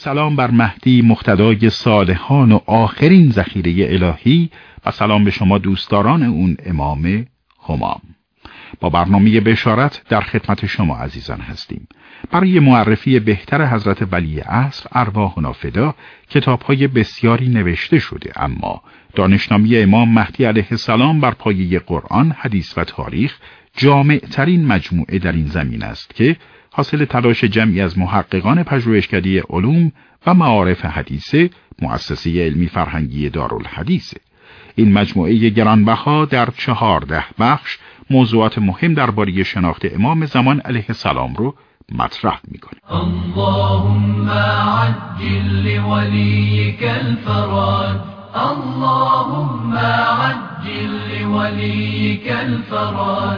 سلام بر مهدی مقتدای صالحان و آخرین ذخیره الهی و سلام به شما دوستداران اون امام همام. با برنامه بشارت در خدمت شما عزیزان هستیم. برای معرفی بهتر حضرت ولی عصر ارواحنا فدا کتاب‌های بسیاری نوشته شده، اما دانشنامه امام مهدی علیه السلام بر پایه قرآن، حدیث و تاریخ جامع ترین مجموعه در این زمین است که حاصل تلاش جمعی از محققان پژوهشکده علوم و معارف حدیثه مؤسسه علمی فرهنگی دارالحدیثه. این مجموعه گرانبها در 14 بخش موضوعات مهم درباره شناخت امام زمان علیه السلام رو مطرح میکنه. اللهم عجل لوليك الفرج، اللهم عجل لوليك الفرج،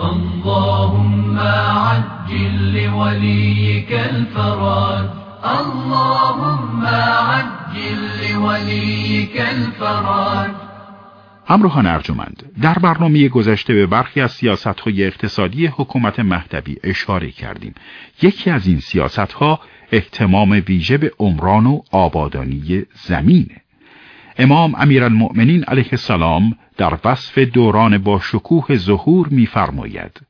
اللهم عجل لوليك الفرج، اللهم عجل لوليك الفرج. همراهان ارجمند، در برنامه گذشته به برخی از سیاست‌های اقتصادی حکومت مهدوی اشاره کردیم. یکی از این سیاست‌ها اهتمام ویژه به عمران و آبادانی زمینه. امام امیرالمؤمنین علیه السلام در وصف دوران با شکوه ظهور می‌فرماید: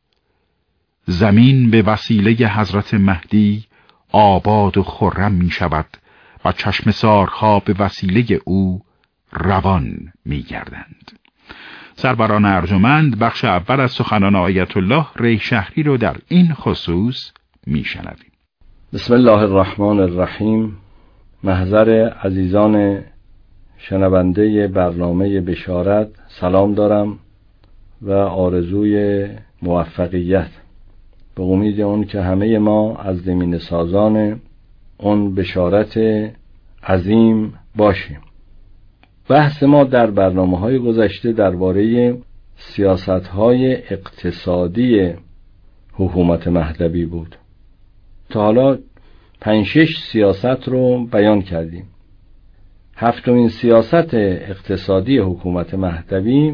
زمین به وسیله حضرت مهدی آباد و خرم می‌شود و چشمسارها به وسیله او روان می‌گردند. سروران ارجمند، بخش اول از سخنان آیت الله ریشهری رو در این خصوص میشنویم. بسم الله الرحمن الرحیم. محضر عزیزان شنونده برنامه بشارت سلام دارم و آرزوی موفقیت به امید اون که همه ما از زمین سازان اون بشارت عظیم باشیم. بحث ما در برنامه‌های گذشته درباره سیاست‌های اقتصادی حکومت مهدوی بود. تا حالا 5-6 سیاست رو بیان کردیم. هفتمین سیاست اقتصادی حکومت مهدوی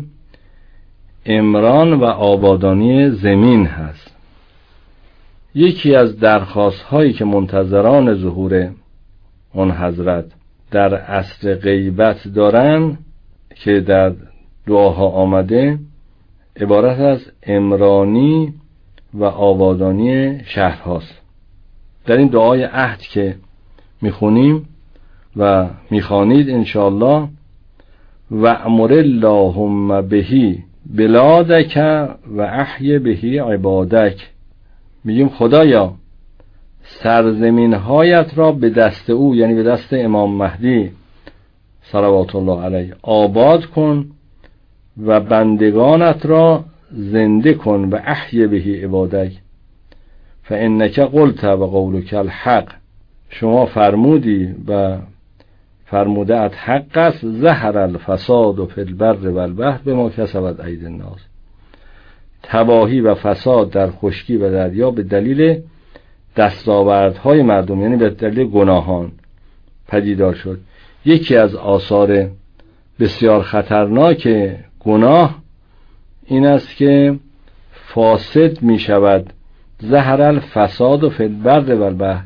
عمران و آبادانی زمین هست. یکی از درخواست‌هایی که منتظران ظهور اون حضرت در عصر غیبت دارن که در دعاها آمده عبارت از عمرانی و آبادانی شهرهاست. در این دعای عهد که میخونیم و میخوانید انشاءالله: و امر اللهم بهی بلادک و احی بهی عبادک، میگیم خدایا سرزمین‌هایت را به دست او، یعنی به دست امام مهدی صلوات الله علیه، آباد کن و بندگانت را زنده کن و احی بهی عبادک فانک قلت و قولک الحق، شما فرمودی و فرموده‌ات حق است. ظهر الفساد فی البر و البحر بما کسبت ایدی الناس، تباهی و فساد در خشکی و دریا به دلیل دستاوردهای مردم، یعنی به دلیل گناهان پدیدار شد. یکی از آثار بسیار خطرناک گناه این است که فاسد می شود. ظهر الفساد فی البر و البحر،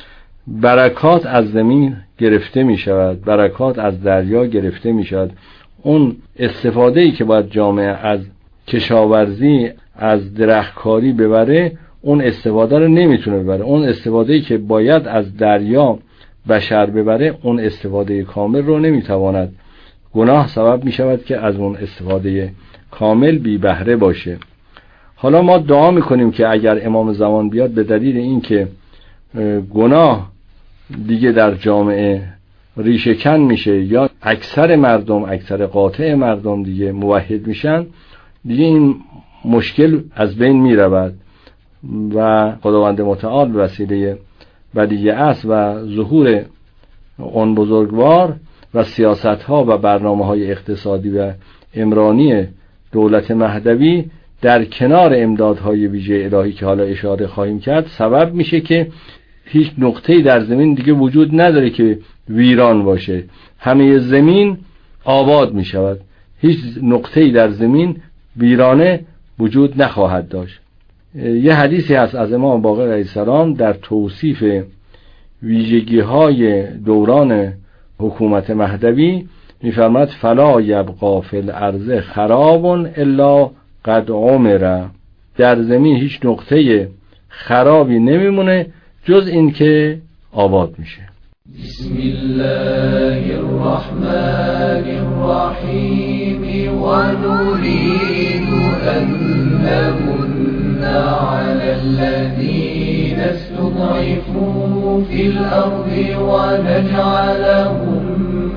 برکات از زمین گرفته می شود، برکات از دریا گرفته می شود. اون استفاده‌ای که باید جامعه از کشاورزی، از درختکاری ببره، اون استفاده رو نمیتونه ببره. اون استفاده‌ای که باید از دریا بشر ببره، اون استفاده کامل رو نمیتواند. گناه سبب میشود که از اون استفاده کامل بی بهره باشه. حالا ما دعا میکنیم که اگر امام زمان بیاد، به دلیل این که گناه دیگه در جامعه ریشه کن میشه یا اکثر مردم، اکثر قاطع مردم دیگه موحد میشن، دیگه این مشکل از بین میرود و خداوند متعال به وسیله ولی عصر و ظهور اون بزرگوار و سیاست‌ها و برنامه‌های اقتصادی و عمرانی دولت مهدوی در کنار امدادهای ویژه الهی که حالا اشاره خواهیم کرد، سبب میشه که هیچ نقطه‌ای در زمین دیگه وجود نداره که ویران باشه. همه زمین آباد میشود، هیچ نقطه‌ای در زمین ویرانه وجود نخواهد داشت. یه حدیثی هست از امام باقر علیه السلام در توصیف ویژگی‌های دوران حکومت مهدوی می‌فرماید فلا یبقی فی الارض خراب الا قد عمر، در زمین هیچ نقطه خرابی نمیمونه جز این که آباد میشه. بسم الله الرحمن الرحیم و نريد أن نمن على الذين استضعفوا في الأرض ونجعلهم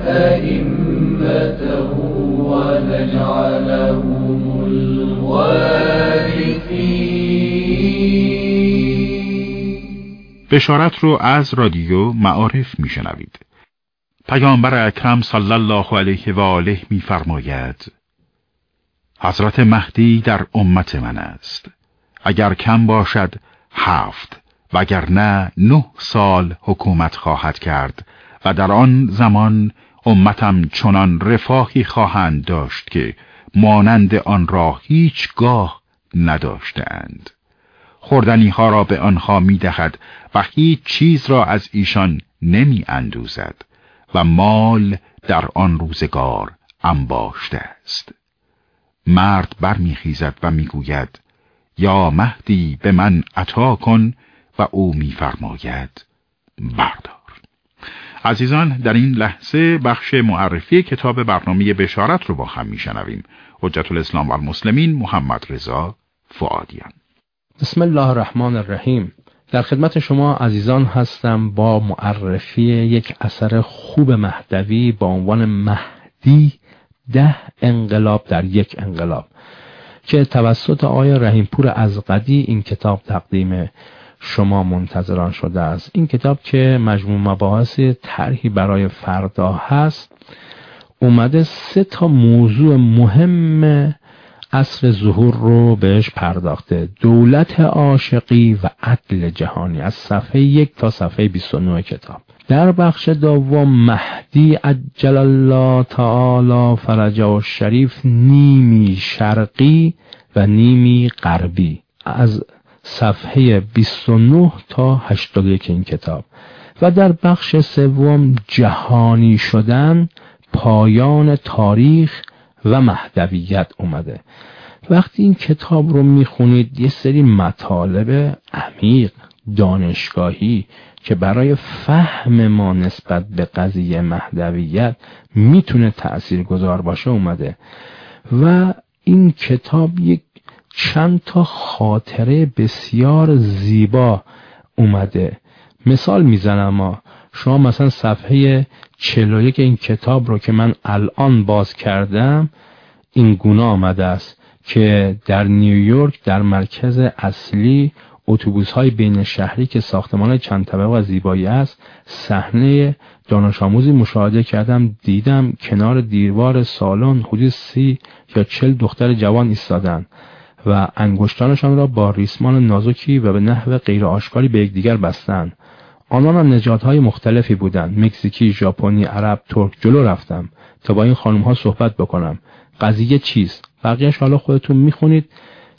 أئمة ونجعلهم الوارثين. بشارت رو از رادیو معارف میشنوید. پیامبر اکرم صلی الله علیه و آله میفرماید حضرت مهدی در امت من است. اگر کم باشد 7 وگر نه 9 سال حکومت خواهد کرد و در آن زمان امتم چنان رفاهی خواهند داشت که مانند آن را هیچگاه نداشتند. خوردنی ها را به آنها می دهد و هیچ چیز را از ایشان نمی اندوزد و مال در آن روزگار انباشته است. مرد برمیخیزد و میگوید یا مهدی به من عطا کن و او میفرماید بردار. عزیزان، در این لحظه بخش معرفی کتاب برنامه بشارت رو با هم میشنویم. حجت الاسلام و المسلمین محمد رضا فؤادیان. بسم الله الرحمن الرحیم. در خدمت شما عزیزان هستم با معرفی یک اثر خوب مهدوی با عنوان مهدی 10 انقلاب در یک انقلاب که توسط آقای رحیمپور ازغدی این کتاب تقدیم شما منتظران شده است. این کتاب که مجموع مباحث طرحی برای فردا هست اومده 3 موضوع مهم عصر ظهور رو بهش پرداخته: دولت عاشقی و عدل جهانی، از صفحه 1 تا صفحه 29 کتاب. در بخش دوم مهدی عجل الله تعالی فرجه الشریف، نیمی شرقی و نیمی غربی، از صفحه 29 تا 81 این کتاب. و در بخش سوم جهانی شدن، پایان تاریخ و مهدویت اومده. وقتی این کتاب رو میخونید یه سری مطالب عمیق دانشگاهی که برای فهم ما نسبت به قضیه مهدویت میتونه تأثیرگذار باشه اومده و این کتاب یک چند تا خاطره بسیار زیبا اومده. مثال میزنم، شما مثلا صفحه 41 این کتاب رو که من الان باز کردم این گونه آمده است که در نیویورک در مرکز اصلی اتوبوس‌های بین شهری که ساختمان چند طبقه و زیبایی است، صحنه دانش آموزی مشاهده کردم، دیدم کنار دیوار سالن حدود 30 یا 40 دختر جوان ایستادند و انگشتانشان را با ریسمان نازکی و به نحو غیر آشکاری به یکدیگر بستند. آنان نژادهای مختلفی بودند، مکزیکی، ژاپنی، عرب، ترک. جلو رفتم تا با این خانم‌ها صحبت بکنم. قضیه چیست؟ بقیه‌اش حالا خودتون میخونید.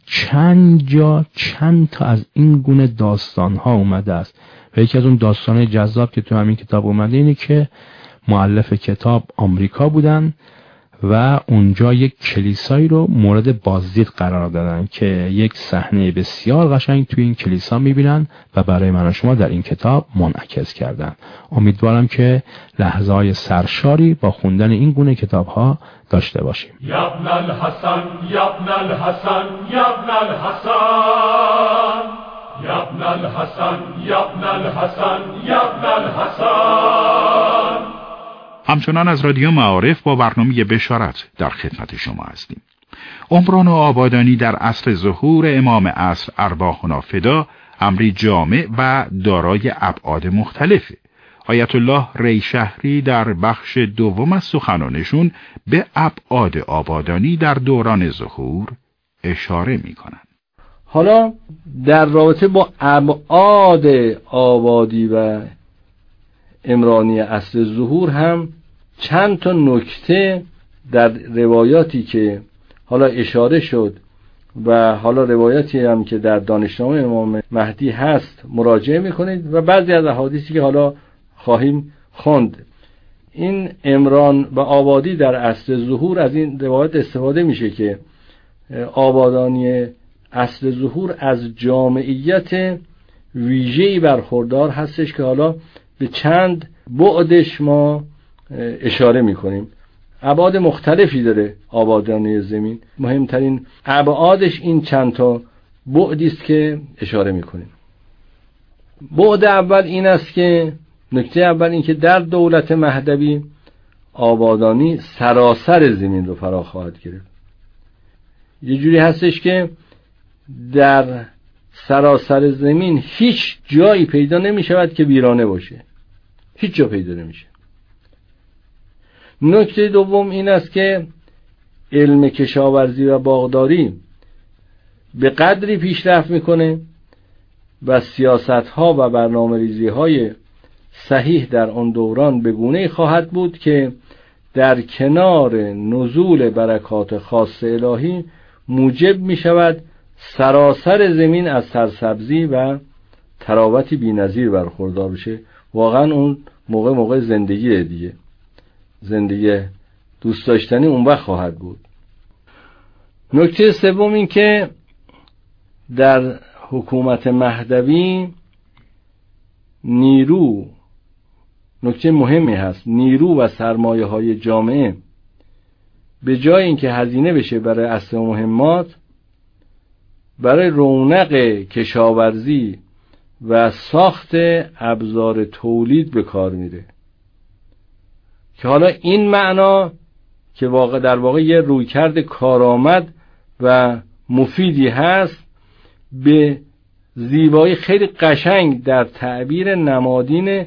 چند تا از این گونه داستان‌ها اومده است و یکی از اون داستان‌های جذاب که تو همین کتاب اومده اینه که مؤلف کتاب آمریکا بودن و اونجا یک کلیسایی رو مورد بازدید قرار دادن که یک صحنه بسیار قشنگ توی این کلیسا میبینن و برای من و شما در این کتاب منعکس کردن. امیدوارم که لحظه‌های سرشاری با خوندن این گونه کتاب‌ها داشته باشیم. یا ابن الحسن یا ابن الحسن یا ابن الحسن یا ابن الحسن یا ابن الحسن یا ابن الحسن. همچنان از رادیو معارف با برنامه بشارت در خدمت شما هستیم. عمران و آبادانی در عصر ظهور امام عصر ارواحنا فدا امری جامع و دارای ابعاد مختلفه. آیت الله ریشهری در بخش دوم از سخنانشون به ابعاد آبادانی در دوران ظهور اشاره میکنن. حالا در رابطه با ابعاد آبادی و عمرانی عصر ظهور هم چند تا نکته در روایاتی که حالا اشاره شد و حالا روایتی هم که در دانشنامه امام مهدی هست مراجعه میکنید و بعضی از احادیثی که حالا خواهیم خواند. این عمران و آبادی در عصر ظهور، از این روایت استفاده میشه که آبادانی عصر ظهور از جامعیت ویژه‌ای برخوردار هستش که حالا به چند بعدش ما اشاره میکنیم. ابعاد مختلفی داره آبادانی زمین، مهمترین ابعادش این چند تا بعدی است که اشاره میکنیم. بعد اول این است که نکته اول این که در دولت مهدوی آبادانی سراسر زمین رو فرا خواهد گرفت. یه جوری هستش که در سراسر زمین هیچ جایی پیدا نمی شود که ویرانه باشه، هیچ جا پیدا نمیشه. نکته دوم این است که علم کشاورزی و باغداری به قدری پیشرفت میکنه و سیاست‌ها و برنامه‌ریزی‌های صحیح در آن دوران به گونه‌ای خواهد بود که در کنار نزول برکات خاص الهی موجب می شود سراسر زمین از سرسبزی و تراوتی بی‌نظیر برخوردار بشه. واقعا اون موقع زندگی دیگه، زندگی دوست داشتنی اون وقت خواهد بود. نکته سوم این که در حکومت مهدوی نکته مهمی هست، نیرو و سرمایه های جامعه به جای اینکه هزینه بشه برای اصل و مهمات، برای رونق کشاورزی و ساخت ابزار تولید به کار میره که حالا این معنا که در واقع یه رویکرد کارآمد و مفیدی هست، به زیبایی خیلی قشنگ در تعبیر نمادین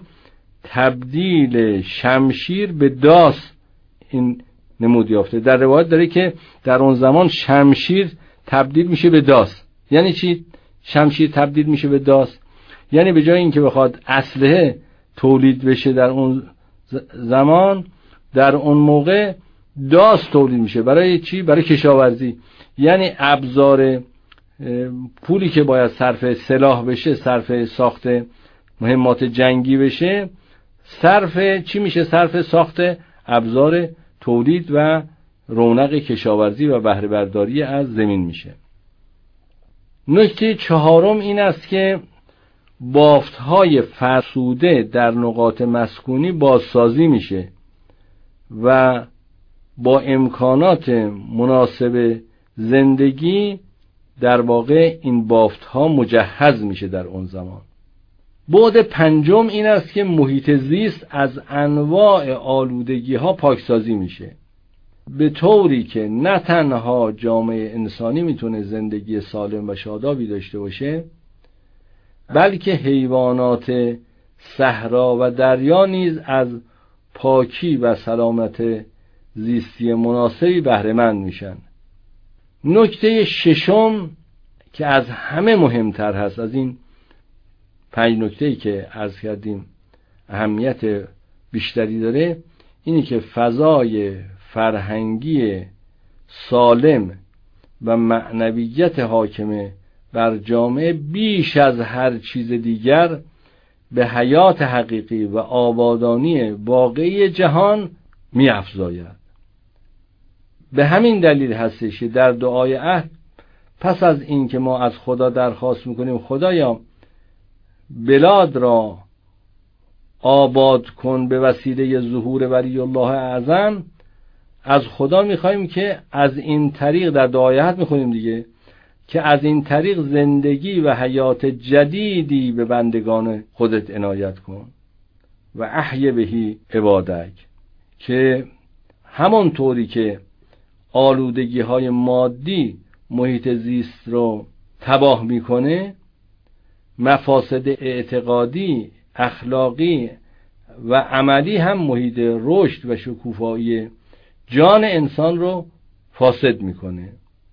تبدیل شمشیر به داس این نمود یافته. در روایت داره که در اون زمان شمشیر تبدیل میشه به داس. یعنی چی شمشیر تبدیل میشه به داس؟ یعنی به جای اینکه بخواد اسلحه تولید بشه در اون زمان، در اون موقع داس تولید میشه. برای چی؟ برای کشاورزی. یعنی ابزار پولی که باید صرف سلاح بشه، صرف ساخت مهمات جنگی بشه، صرف چی میشه؟ صرف ساخت ابزار تولید و رونق کشاورزی و بهره برداری از زمین میشه. نکته چهارم این است که بافت‌های فرسوده در نقاط مسکونی بازسازی میشه و با امکانات مناسب زندگی در واقع این بافت‌ها مجهز میشه در اون زمان. بعد پنجم این است که محیط زیست از انواع آلودگی‌ها پاکسازی میشه، به طوری که نه تنها جامعه انسانی میتونه زندگی سالم و شادابی داشته باشه، بلکه حیوانات صحرا و دریا نیز از پاکی و سلامت زیستی مناسبی بهره مند میشن. نکته ششم که از همه مهمتر هست، از این 5 نکته‌ای که عرض کردیم اهمیت بیشتری داره، اینی که فضای فرهنگی سالم و معنویت حاکمه بر جامعه بیش از هر چیز دیگر به حیات حقیقی و آبادانی واقعی جهان می‌افزاید. به همین دلیل هستش که در دعای عهد پس از این که ما از خدا درخواست میکنیم خدایا بلاد را آباد کن به وسیله ظهور ولی الله اعظم، از خدا میخوایم که از این طریق، در دعای عهد میخونیم دیگه، که از این طریق زندگی و حیات جدیدی به بندگان خودت عنایت کن و احی بهی عبادک، که همون طوری که آلودگی های مادی محیط زیست رو تباه میکنه، مفاسد اعتقادی، اخلاقی و عملی هم محیط رشد و شکوفایی جان انسان رو فاسد میکنه.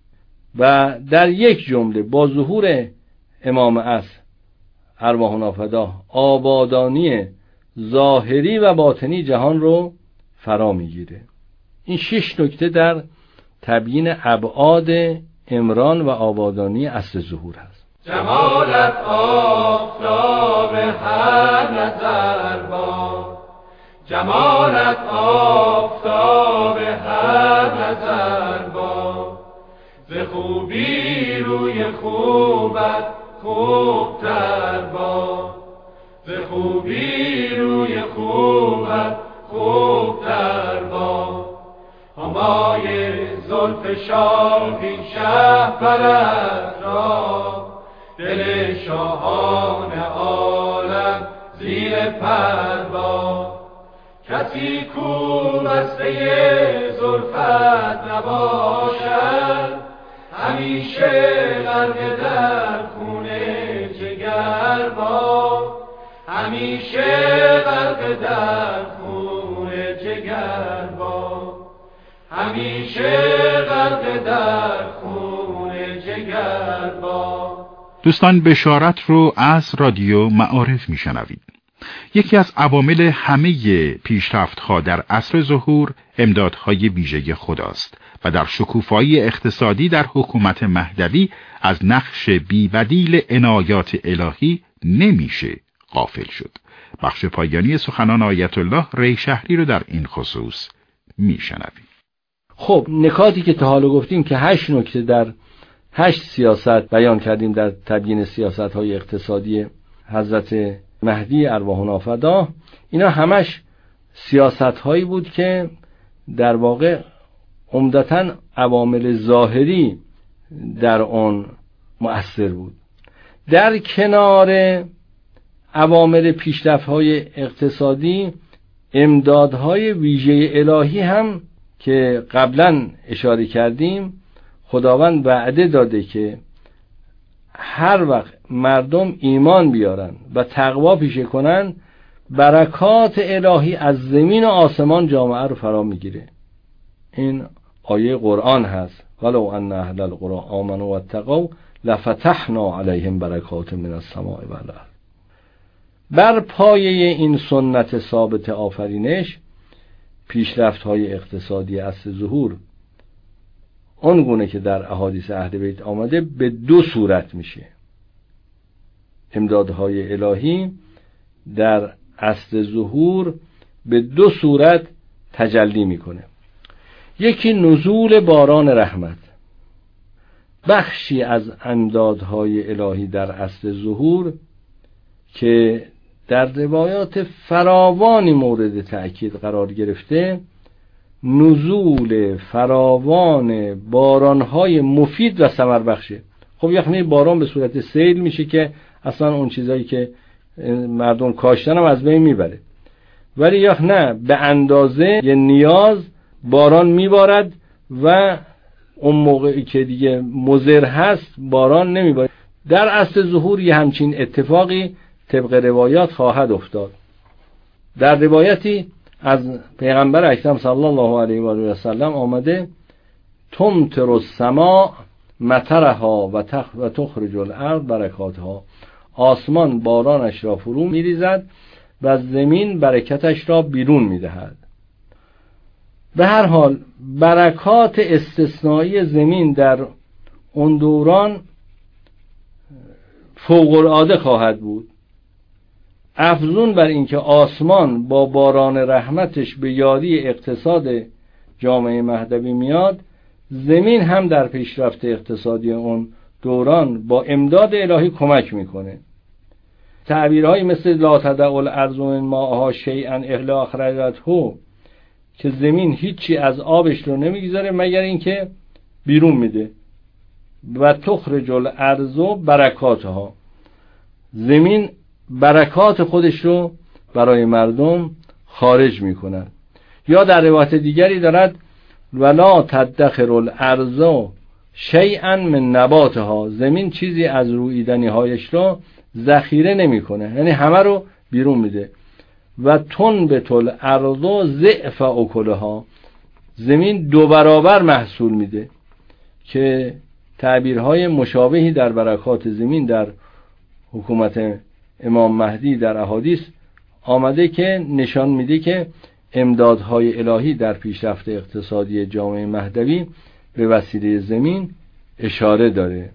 و در یک جمله با ظهور امام عصر ارواحنا فدا، آبادانی ظاهری و باطنی جهان رو فرا میگیره. این 6 نکته در تبیین ابعاد عمران و آبادانی عصر ظهور هست. جمالت آفتاب هر نظر با، جمالت آفتاب هر نظر با، ز خوبی روی خوبت خوبتر با، ز خوبی روی خوبت خوبتر با. همای زلف شاهی شهپرت را، دل شاهان عالم زیر پر با. کسی کو بسته زلفت نباشد، همیشه غرق در خون جگر با، همیشه غرق در خون جگر با، همیشه غرق در خون جگر با. دوستان، بشارت رو از رادیو معارف میشنوید. یکی از عوامل همه پیشرفت‌ها در عصر ظهور امدادهای ویژه خداست و در شکوفایی اقتصادی در حکومت مهدوی از نقش بی‌بدیل عنایات الهی نمیشه غافل شد. بخش پایانی سخنان آیت الله ریشهری رو در این خصوص میشنوید. خب، نکاتی که تا حالا گفتیم که 8 نکته در 8 سیاست بیان کردیم در تبیین سیاست‌های اقتصادی حضرت مهدی ارواح نافدا، اینا همش سیاست‌هایی بود که در واقع عمدتاً عوامل ظاهری در آن مؤثر بود. در کنار عوامل پیشرفت‌های اقتصادی، امدادهای ویژه الهی هم که قبلا اشاره کردیم، خداوند وعده داده که هر وقت مردم ایمان بیارن و تقوا پیشه کنن، برکات الهی از زمین و آسمان جامعه رو فرا میگیره. این آیه قرآن هست: ولو ان اهل القرى آمنوا واتقوا لفتحنا علیهم برکات من السماء والارض. بر پایه این سنت ثابت آفرینش، پیشرفت‌های اقتصادی عصر ظهور اونگونه که در احادیث اهل بیت آمده به 2 صورت میشه. امدادهای الهی در عصر ظهور به 2 صورت تجلی میکنه. یکی نزول باران رحمت. بخشی از امدادهای الهی در عصر ظهور که در روایات فراوانی مورد تأکید قرار گرفته، نزول فراوان بارانهای مفید و ثمر بخشه. خب یعنی باران به صورت سیل میشه که اصلا اون چیزایی که مردم کاشتن هم از بین میبره، ولی یا نه به اندازه یه نیاز باران میبارد و اون موقعی که دیگه مضر هست باران نمیبارد. در عصر ظهور یه همچین اتفاقی طبق روایات خواهد افتاد. در روایتی از پیغمبر اکرم صلی الله علیه و آله و سلم آمده: تمطر السماء مطرها و تخرج الارض برکاتها. آسمان بارانش را فرو میریزد و زمین برکتش را بیرون میدهد. به هر حال برکات استثنایی زمین در اون دوران فوق العاده خواهد بود. افزون بر اینکه آسمان با باران رحمتش به یاری اقتصاد جامعه مهدوی میاد، زمین هم در پیشرفت اقتصادی اون دوران با امداد الهی کمک میکنه. تعبیرهایی مثل لا تدع الارض من ماءها شیئا الا اخرجته، که زمین هیچی از آبش رو نمیگذاره مگر اینکه بیرون میده. و تخرج الارض برکاتها، زمین برکات خودش رو برای مردم خارج میکنن. یا در روایت دیگری دارد: ولا تدخر الارض شیئا من نباتها، زمین چیزی از رویدنی هایش رو ذخیره نمیکنه، یعنی همه رو بیرون میده. و تنبت الارض ضعف اکلها، زمین 2 برابر محصول میده. که تعبیرهای مشابهی در برکات زمین در حکومت امام مهدی در احادیث آمده که نشان میده که امدادهای الهی در پیشرفت اقتصادی جامعه مهدوی به وسیله زمین اشاره داره.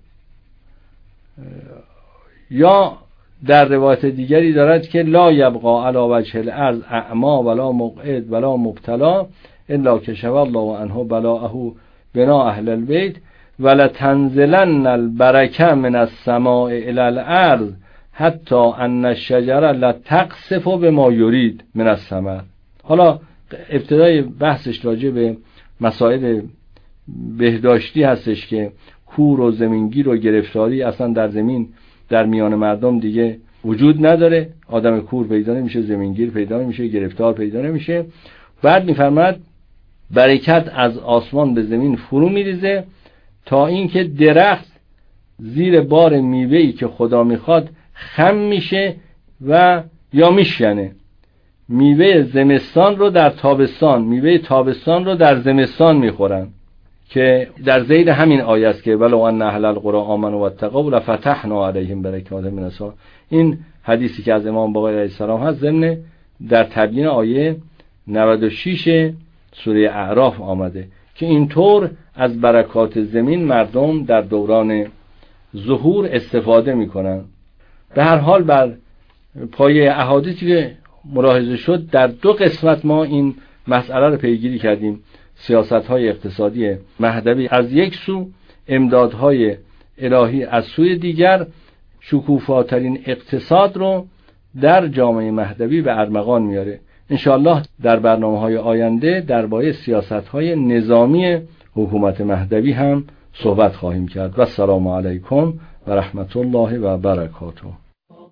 یا در روایت دیگری دارد که لا یبقى علی وجه الارض اعما ولا مقعد ولا مبتلا الا کشف الله عنه بلاءه بنا اهل البیت ولتنزلن البرکه من السماء الى الارض حتی ان الشجره لتقصف بما یرید من الثمر. حالا ابتدای بحثش راجع به مسائل بهداشتی هستش که کور و زمینگیر و گرفتاری اصلا در زمین در میان مردم دیگه وجود نداره. آدم کور پیدا نمیشه، زمینگیر پیدا نمیشه، گرفتار پیدا نمیشه. بعد میفرماد برکت از آسمان به زمین فرو میریزه تا اینکه درخت زیر بار میوه‌ای که خدا میخواد خم میشه و یا میشکنه. میوه زمستان رو در تابستان، میوه تابستان رو در زمستان میخورن که در ذیل همین آیه است که ولو ان اهل القرى آمنوا واتقوا لفتحنا علیهم برکات من السماء. این حدیثی که از امام باقر علیه السلام هست ضمن در تبیین آیه 96 سوره اعراف آمده که اینطور از برکات زمین مردم در دوران ظهور استفاده میکنن. به هر حال بر پایه احادیثی که ملاحظه شد در 2 قسمت ما این مسئله رو پیگیری کردیم. سیاست‌های اقتصادی مهدوی از یک سو، امدادهای الهی از سوی دیگر، شکوفاترین اقتصاد رو در جامعه مهدوی به ارمغان میاره. انشاءالله در برنامه‌های آینده درباره سیاست‌های نظامی حکومت مهدوی هم صحبت خواهیم کرد. و السلام علیکم و رحمت الله و برکاته.